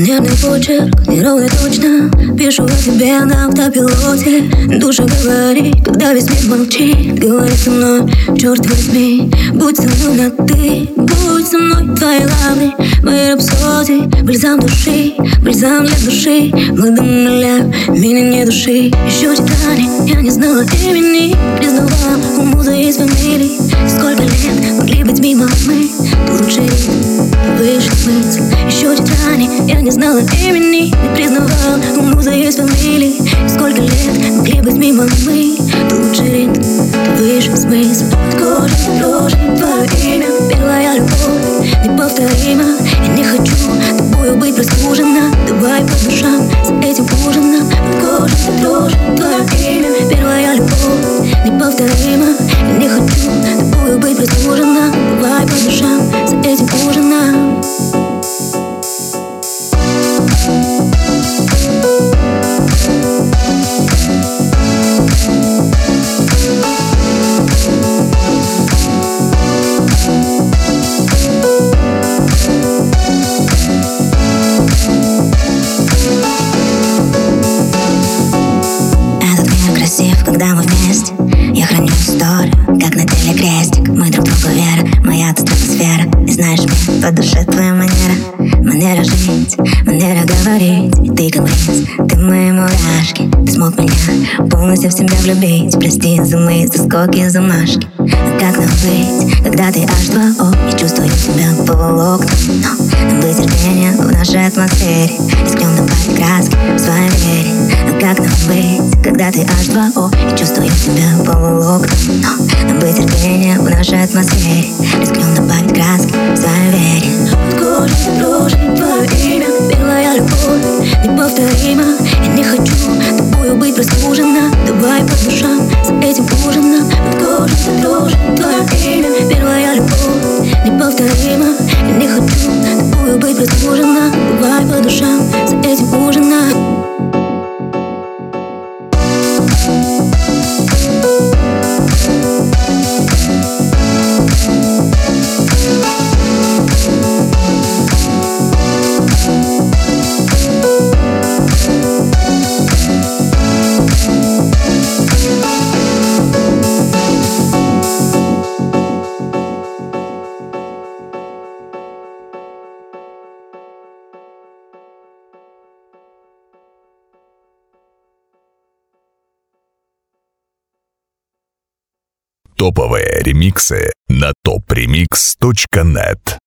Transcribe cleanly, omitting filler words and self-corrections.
Верный почерк, неровный точно. Пишу о тебе на автопилоте. Душа говорит, когда весь мир молчит. Говори со мной, черт возьми. Будь со мной на ты, будь со мной. Твои лавры, мои рапсодии. Бальзам души, бальзам для души. Мы до нуля, меня не души. Еще титани, я не знала имени. Признала, у музы есть фамилии. Сколько лет могли быть мимо мы. Ты лучший ритм, выше смысл. Еще титани, я не знала имени. Не признавал, у музы есть фамилии. Сколько лет могли быть мимо мы. Ты лучший ритм, выше смысл. От кожи до дрожи твое имя. Первая любовь, неповторима. Я не хочу тобою быть прослужена. Давай по душам за этим ужином. От кожи до дрожи твое имя. Первая любовь, неповторима. Я не хочу тобою быть прослужена. Давай по душам за этим ужином. Когда мы вместе, я храню историю, как на теле крестик. Мы друг другу вера, моя тут атмосфера. И знаешь, мне по душе твоя манера жить, манера говорить. И ты как бриз, ты мои мурашки. Ты смог меня полностью в себя влюбить. Прости за мои заскоки и замашки. А как нам быть, когда ты H2O? Я чувствую тебя по волокнам, но нам бы терпение в нашей атмосфере. Рискнем добавить краски в своей вере. А как нам быть, когда ты H2O? Я чувствую тебя по волокнам, но нам бы терпение в нашей атмосфере. Рискнем добавить краски в своей вере. От кожи до дрожи твое имя. Первая любовь, неповторима. Я не хочу тобою быть прослужена. Давай по душам за этим ужином. От кожи до дрожи твое имя. Первая любовь, неповторима. Я не хочу тобою быть прослужена. Давай по душам за этим ужином. Топовые ремиксы на topremix.net.